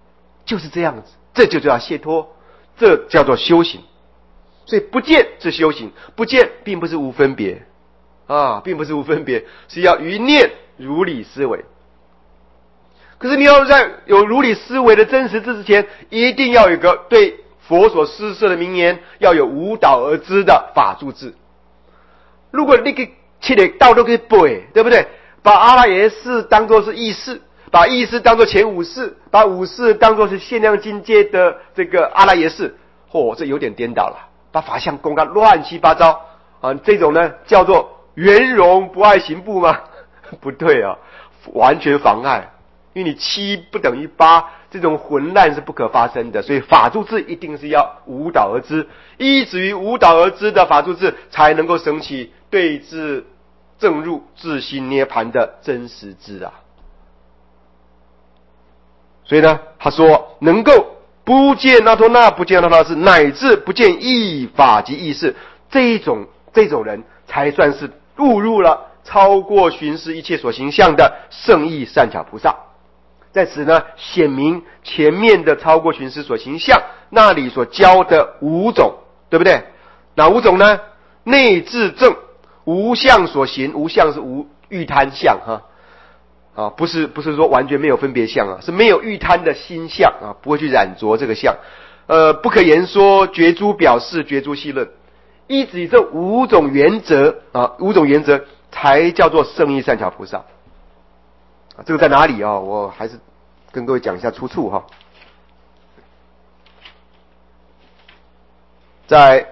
Speaker 1: 就是这样子，这就叫解脱，这叫做修行。所以不见是修行，不见并不是无分别并不是无分别，是要于念如理思维。可是你要在有如理思维的真实之前，一定要有一个对佛所施设的名言，要有无导而知的法住智。如果你给切的道都可以背，对不对？把阿赖耶识当作是意识，把意识当作前五识，把五识当作是限量境界的这个阿赖耶识，这有点颠倒了，把法相公开乱七八糟这种呢叫做圆融不爱行步吗？不对完全妨碍。因为你7不等于8，这种混乱是不可发生的，所以法住智一定是要无导而知，依止于无导而知的法住智，才能够升起对治正入自心涅槃的真实智所以呢，他说能够不见阿托那，不见阿托那识，乃至不见义法及义事，这种人才算是悟入了超过寻思一切所行相的圣义善巧菩萨。在此呢，显明前面的超过寻思所行相那里所教的5种，对不对？哪5种呢？内自正无相所行，无相是无欲贪相不是说完全没有分别相是没有欲贪的心相不会去染着这个相。不可言说，觉诸表示，觉诸细论，依止于这5种原则5种原则才叫做圣义善巧菩萨。这个在哪里我还是跟各位讲一下出处在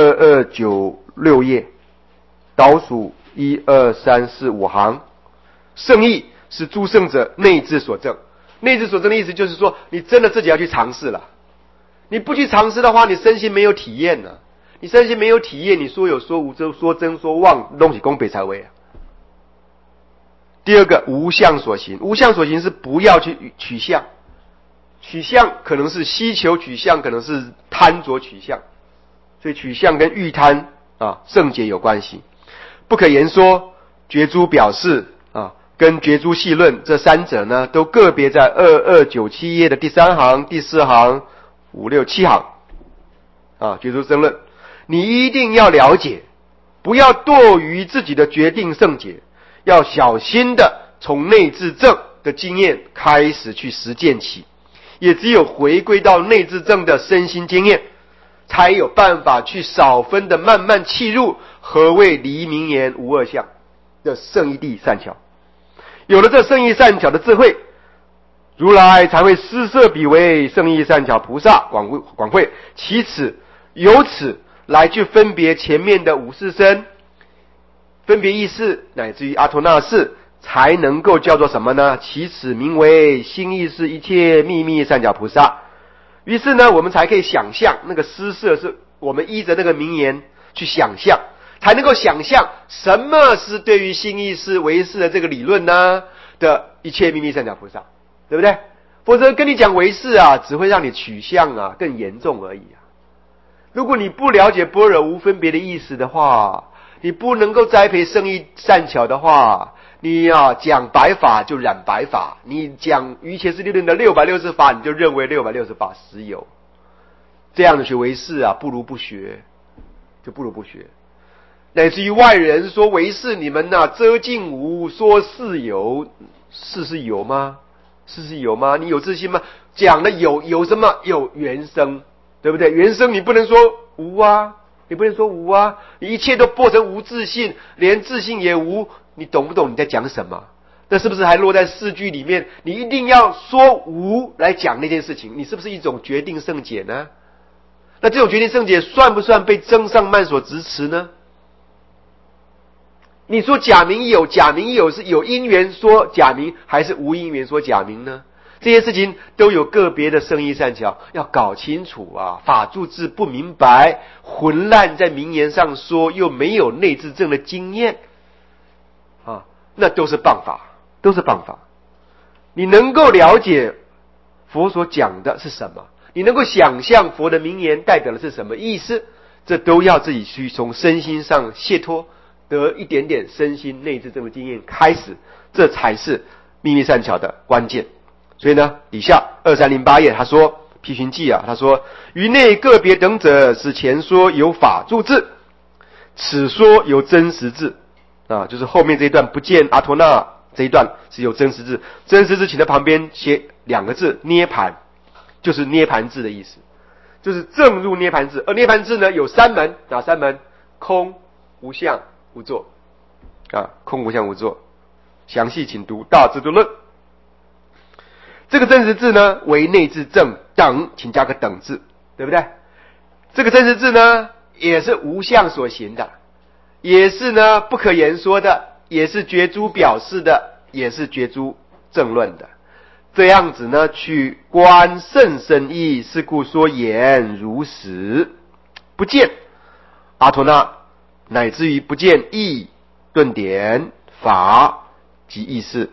Speaker 1: 2296页倒数1、2、3、4、5行，圣义是诸圣者内自所证。内自所证的意思就是说，你真的自己要去尝试了。你不去尝试的话，你身心没有体验呢。你身心没有体验，你说有说无，说真说妄，东西公北才为第二个，无相所行。无相所行是不要去取相，取相可能是希求取相，可能是贪着取相，所以取相跟欲贪圣解有关系。不可言说，觉诸表示跟觉诸细论这3者呢，都个别在2297页的第3行、第4行、5、6、7行觉诸争论。你一定要了解，不要堕于自己的决定圣解，要小心的从内自证的经验开始去实践起，也只有回归到内自证的身心经验，才有办法去少分的慢慢契入何谓离名言无二相的圣义谛善巧。有了这圣义善巧的智慧，如来才会施设彼为圣义善巧菩萨广会，由此来去分别前面的5世身，分别意识，乃至于阿托那识，才能够叫做什么呢？其此名为心意识一切秘密善巧菩萨。于是呢，我们才可以想象那个施设，是我们依着那个名言去想象，才能够想象什么是对于心意识唯识的这个理论呢的一切秘密善巧菩萨，对不对？否则跟你讲唯识只会让你取向更严重而已如果你不了解般若无分别的意思的话，你不能够栽培圣义善巧的话，你讲白法就染白法，你讲瑜伽师地论的660法，你就认为660法实有。这样的学唯识不如不学，就不如不学。乃至于外人说唯识你们遮尽无，说是有，是有吗？是有吗？你有自信吗？讲的有什么？有原生，对不对？原生你不能说无你不能说无你一切都播成无自信，连自信也无，你懂不懂你在讲什么？那是不是还落在4句里面？你一定要说无来讲那件事情，你是不是一种决定圣解呢？那这种决定圣解算不算被增上慢所执持呢？你说假名有是有因缘说假名，还是无因缘说假名呢？这些事情都有个别的圣义善巧，要搞清楚法住智不明白，混乱在名言上说，又没有内自证的经验那都是谤法，都是谤法。你能够了解佛所讲的是什么，你能够想象佛的名言代表的是什么意思，这都要自己去从身心上解脱，得一点点身心内自证的经验开始，这才是秘密善巧的关键。 所以呢，底下2308页他说批评记啊，他说于内个别等者是前说有法住字，此说有真实字啊，就是后面这一段不见阿陀那这一段是有真实字，真实字请在旁边写2个字涅盘，就是涅盘字的意思，就是正入涅盘字。而涅盘字呢有3门，哪3门？空、无相、无作啊，空、无相、无作。详细请读《大智度论》。这个真实字呢为内字正等，请加个等字，对不对？这个真实字呢也是无相所行的，也是呢不可言说的，也是觉诸表示的，也是觉诸正论的。这样子呢去观甚深义，是故说言如实，不见阿陀那，乃至于不见义、顿点、法及意识。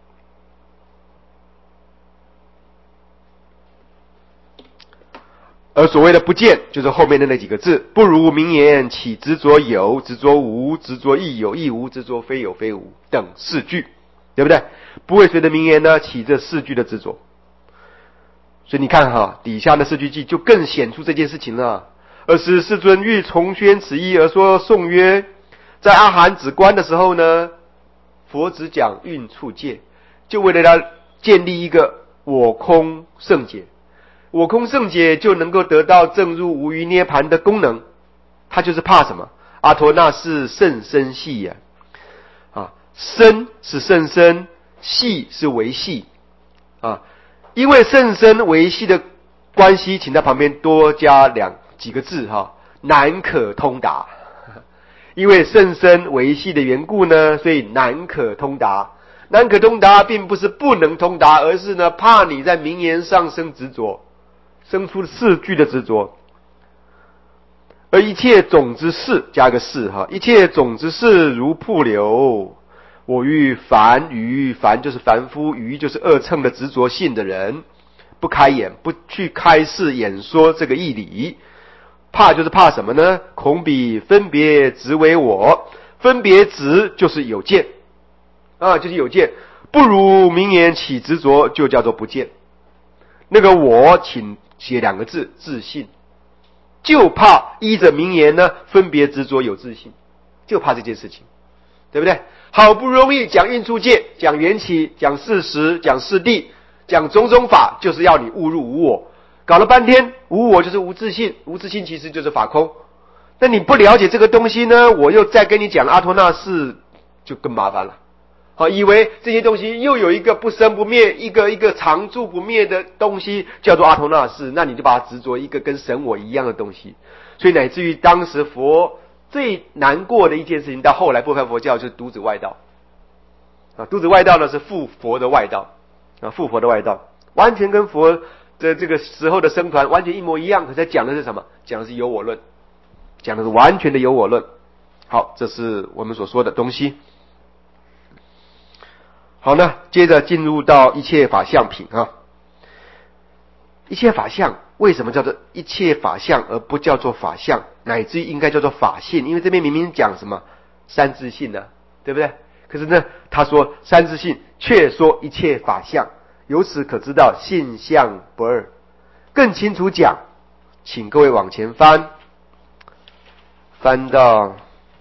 Speaker 1: 而所谓的不见，就是后面的那几个字，不如名言起执着有、执着无、执着亦有亦无、执着非有非无等4句，对不对？不会随着名言呢起这4句的执着。所以你看哈，底下的4句记就更显出这件事情了。而是世尊欲重宣此义而说颂曰，在阿含止观的时候呢，佛只讲运处界，就为了要建立一个我空圣解。我空圣解就能够得到正入无余涅盘的功能。他就是怕什么？阿陀那是甚深细呀，深是甚深，细是为细啊。因为甚深为细的关系，请在旁边多加几个字哈，难可通达。因为甚深为细的缘故呢，所以难可通达。难可通达并不是不能通达，而是呢怕你在名言上生执着，生出4句的执着。而一切种之事，加个事哈，一切种之事如瀑流。我欲凡愚，凡就是凡夫，愚就是恶乘的执着性的人，不开眼，不去开示演说这个义理。怕就是怕什么呢？恐彼分别执为我，分别执就是有见啊，就是有见，不如名言起执着，就叫做不见。那个我请写2个字，自信。就怕依着名言呢分别执着有自信，就怕这件事情，对不对？好不容易讲运处界，讲缘起，讲事实，讲事谛，讲种种法，就是要你误入无我。搞了半天无我就是无自信，无自信其实就是法空。那你不了解这个东西呢，我又再跟你讲阿陀那事，就更麻烦了。好，以为这些东西又有一个不生不灭，一个常住不灭的东西叫做阿陀那事，那你就把它执着一个跟神我一样的东西。所以乃至于当时佛最难过的一件事情，到后来部分佛教就是独子外道啊，独子外道呢是附佛的外道啊，附佛的外道，完全跟佛的这个时候的僧团完全一模一样，可是讲的是什么？讲的是有我论，讲的是完全的有我论。好，这是我们所说的东西。好呢，接着进入到一切法相品啊。一切法相为什么叫做一切法相而不叫做法相，乃至于应该叫做法性？因为这边明明讲什么三自性呢，对不对？可是呢他说三自性，却说一切法相，由此可知道性相不二。更清楚讲，请各位往前翻到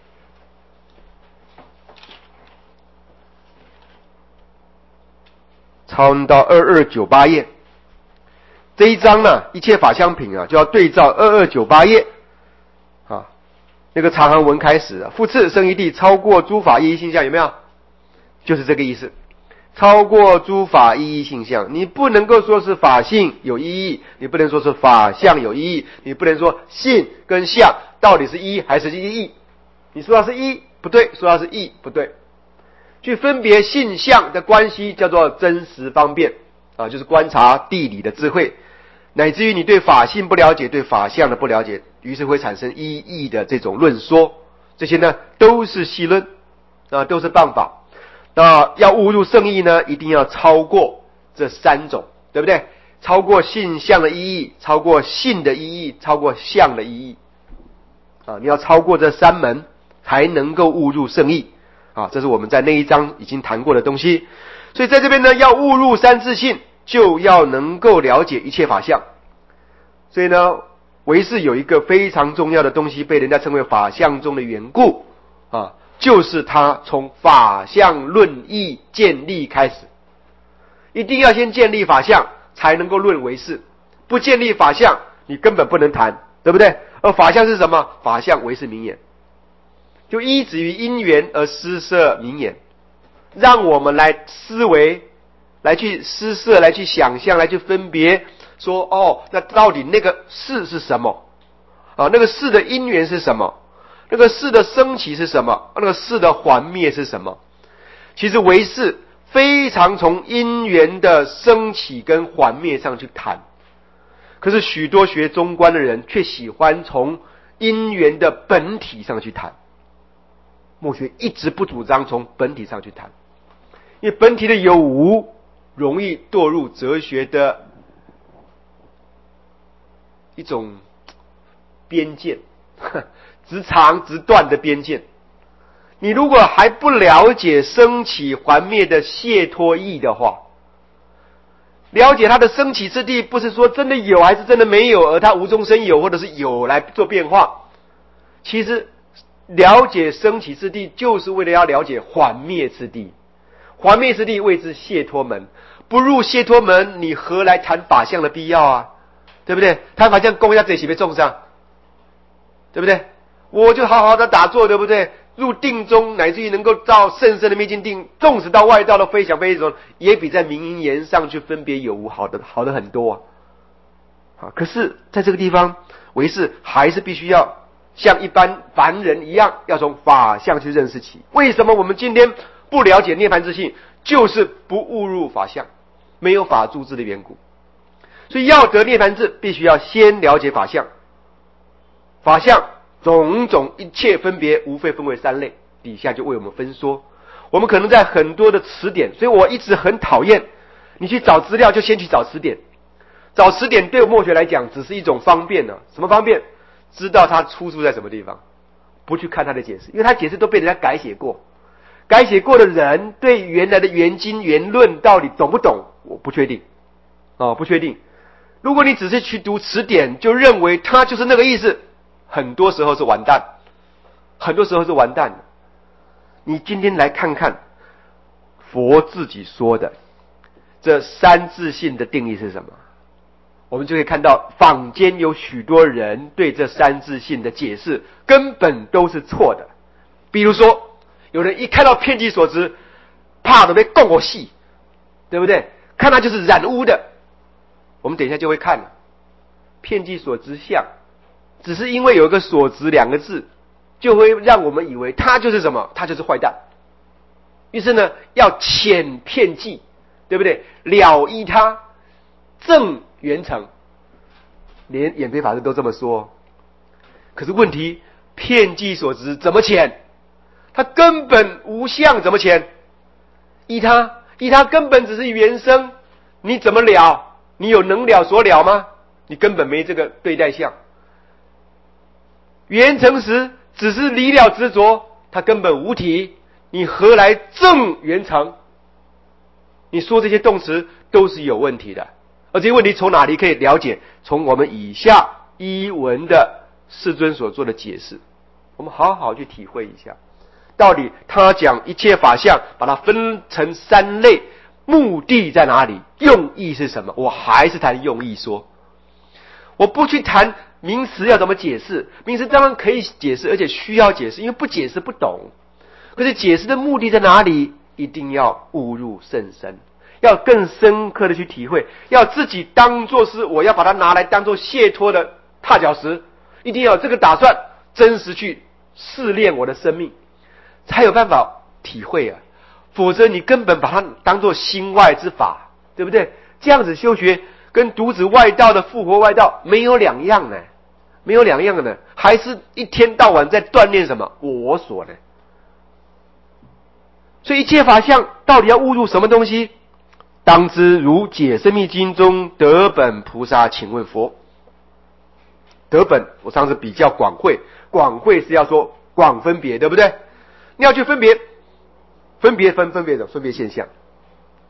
Speaker 1: 抄到2298页，这一章呢，一切法相品啊，就要对照2298页啊，那个长行文开始啊，复次生一地超过诸法一一性相，有没有？就是这个意思，超过诸法一一性相，你不能够说是法性有意义，你不能说是法相有意义，你不能说性跟相到底是一还是意义，你说它是一不对，说它是义不对。去分别性相的关系叫做真实方便啊，就是观察地理的智慧，乃至于你对法性不了解，对法相的不了解，于是会产生一义的这种论说，这些呢都是细论啊，都是办法。那要误入圣义呢，一定要超过这3种，对不对？超过性相的意义，超过性的意义，超过相的意义啊，你要超过这3门才能够误入圣义啊，这是我们在那一章已经谈过的东西。所以在这边呢，要误入三自性， 就要能够了解一切法相。所以呢，唯识有一个非常重要的东西，被人家称为法相中的缘故啊，就是他从法相论义建立开始，一定要先建立法相，才能够论唯识。不建立法相，你根本不能谈，对不对？而法相是什么？法相唯识名言，就依止于因缘而施设名言，让我们来思维，来去施设，来去想象，来去分别，说哦，那到底那个事是什么啊？那个事的因缘是什么？那个事的升起是什么？那个事的还灭是什么？其实唯识非常从因缘的升起跟还灭上去谈，可是许多学中观的人却喜欢从因缘的本体上去谈。墨学一直不主张从本体上去谈，因为本体的有无容易堕入哲学的一种边界，直长直断的边界。你如果还不了解升起还灭的解脱义的话，了解它的升起之地，不是说真的有还是真的没有，而它无中生有，或者是有来做变化。其实了解升起之地，就是为了要了解还灭之地。还灭之地谓之解脱门，不入解脱门，你何来谈法相的必要啊？对不对？谈法相供要这些被种上，对不对？我就好好的打坐，对不对？入定中，乃至于能够到甚深的灭尽定，纵使到外道的非想非种，也比在名因言上去分别有无好的很多啊！可是在这个地方，唯识还是必须要像一般凡人一样，要从法相去认识起。为什么我们今天不了解涅槃之性，就是不误入法相，没有法住智的缘故。所以要得涅槃智，必须要先了解法相。法相种种一切分别，无非分为三类，底下就为我们分说。我们可能在很多的词典，所以我一直很讨厌你去找资料就先去找词典。找词典对墨学来讲只是一种方便呢。什么方便？知道它出处在什么地方，不去看它的解释，因为它解释都被人家改写过。改写过的人对原来的原经原论到底懂不懂，我不确定不确定。如果你只是去读词典就认为它就是那个意思，很多时候是完蛋，很多时候是完蛋的。你今天来看看佛自己说的这三自性的定义是什么，我们就可以看到坊间有许多人对这三自性的解释根本都是错的。比如说有人一看到遍计所知，怕都被供我戏，对不对？看它就是染污的。我们等一下就会看了，遍计所知相，只是因为有一个所知两个字，就会让我们以为它就是什么，它就是坏蛋。于是呢，要遣遍计，对不对？了依它，正圆成，连演培法师都这么说。可是问题，遍计所知怎么遣？它根本无相，怎么遣？依它根本只是原生，你怎么了？你有能了所了吗？你根本没这个对待相。圆成时只是离了执着，它根本无体，你何来正圆成？你说这些动词都是有问题的，而这些问题从哪里可以了解？从我们以下依文的世尊所做的解释，我们好好去体会一下，到底他讲一切法相，把它分成三类，目的在哪里？用意是什么？我还是谈用意说，我不去谈名词要怎么解释。名词当然可以解释，而且需要解释，因为不解释不懂。可是解释的目的在哪里？一定要悟入甚深，要更深刻的去体会，要自己当作是我要把它拿来当作解脱的踏脚石，一定要有这个打算，真实去试炼我的生命，才有办法体会啊。否则你根本把它当作心外之法，对不对？这样子修学跟独子外道的复活外道没有两样呢，没有两样的呢，还是一天到晚在锻炼什么我所呢？所以一切法相到底要悟入什么东西？当知如解深密经中得本菩萨请问佛。得本我上次比较广会，广会是要说广分别，对不对？你要去分别现象，对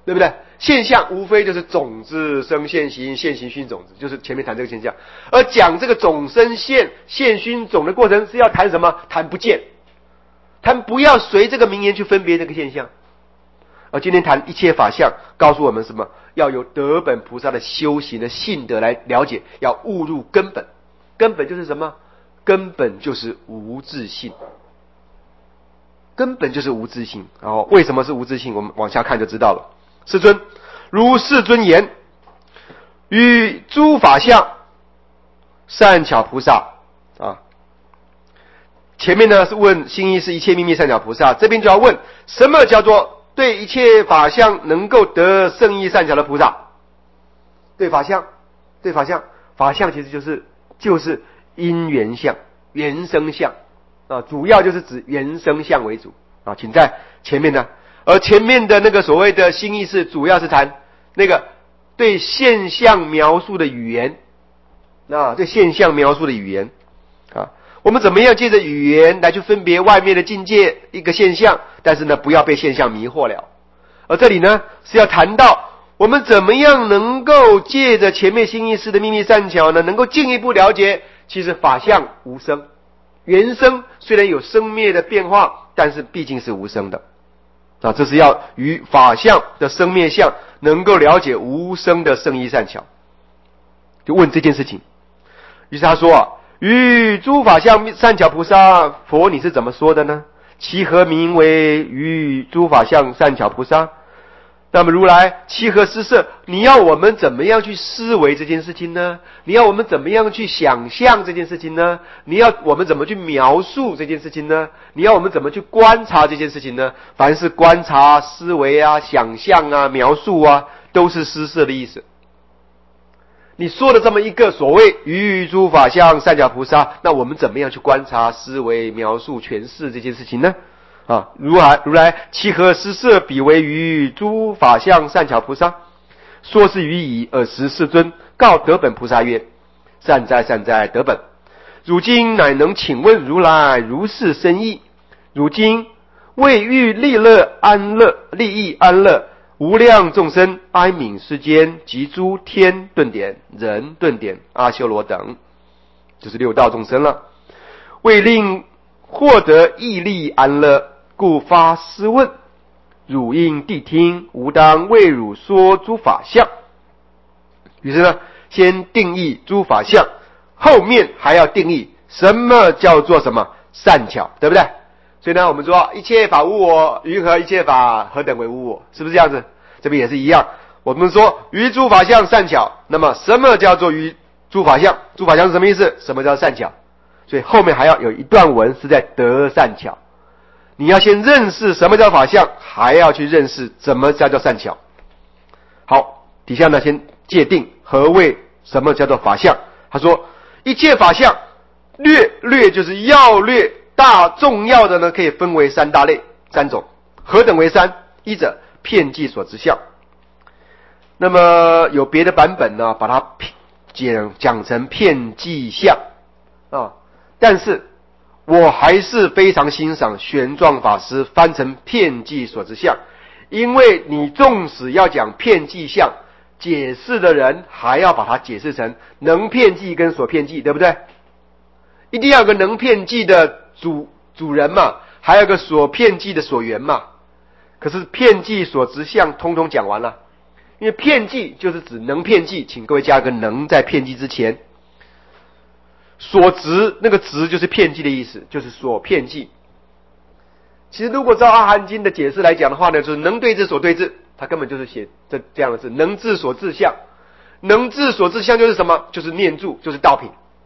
Speaker 1: 对不对？现象无非就是种子生现行，现行熏种子，就是前面谈这个现象。而讲这个种生现，现熏种的过程是要谈什么？谈不见，谈不要随这个名言去分别这个现象。而今天谈一切法相，告诉我们什么？要有得本菩萨的修行的信德来了解，要悟入根本。根本就是什么？根本就是无自性。根本就是无自性。然后为什么是无自性？我们往下看就知道了。世尊，如世尊言，与诸法相善巧菩萨啊。前面呢是问心意是一切秘密善巧菩萨，这边就要问什么叫做对一切法相能够得圣意善巧的菩萨？对法相，对法相，法相其实就是因缘相、缘生相啊，主要就是指缘生相为主啊，请在前面呢。而前面的那个所谓的心意识，主要是谈那个对现象描述的语言啊，对现象描述的语言啊，我们怎么样借着语言来去分别外面的境界一个现象，但是呢，不要被现象迷惑了。而这里呢，是要谈到我们怎么样能够借着前面心意识的秘密善巧呢，能够进一步了解，其实法相无生，缘生虽然有生灭的变化，但是毕竟是无生的啊，这是要与法相的生灭相能够了解无生的圣意善巧，就问这件事情。于是他说啊，与诸法相善巧菩萨，佛你是怎么说的呢？其何名为与诸法相善巧菩萨？那么如来其何施设？你要我们怎么样去思维这件事情呢？你要我们怎么样去想象这件事情呢？你要我们怎么去描述这件事情呢？你要我们怎么去观察这件事情呢？凡是观察、思维啊、想象啊、描述啊，都是施设的意思。你说的这么一个所谓于诸法相善巧菩萨，那我们怎么样去观察、思维、描述、诠释这件事情呢？啊，如来其何施设彼为于诸法相善巧菩萨？说是于以尔时世尊告得本菩萨曰：善哉善哉，得本。汝今乃能请问如来如是深意。汝今为欲利乐安乐，利益安乐无量众生哀悯世间及诸天顿点、人顿点、阿修罗等，就是六道众生了。为令获得义利安乐，故发思问：汝应谛听，吾当为汝说诸法相。于是呢，先定义诸法相，后面还要定义什么叫做什么善巧，对不对？所以呢，我们说一切法无我，云何一切法何等为无我？是不是这样子？这边也是一样。我们说于诸法相善巧，那么什么叫做于诸法相？诸法相是什么意思？什么叫善巧？所以后面还要有一段文是在得善巧。你要先认识什么叫法相，还要去认识什么叫善巧。好，底下呢先界定何谓什么叫做法相。他说一切法相略就是要略，大重要的呢可以分为三大类三种。何等为三？一者遍计所知相。那么有别的版本呢，把它讲成遍计相啊，但是我还是非常欣赏玄奘法师翻成遍计所知相，因为你纵使要讲遍计相，解释的人还要把它解释成能遍计跟所遍计，对不对？一定要有个能遍计的主人嘛，还有个所遍计的所缘嘛。可是遍计所知相通通讲完了，因为遍计就是指能遍计，请各位加个能在遍计之前。所执那个执就是遍计的意思，就是所遍计。其实如果照阿含经的解释来讲的话呢，就是能对治所对治，它根本就是写这样的字，能治所治相。能治所治相就是什么？就是念住，就是道品。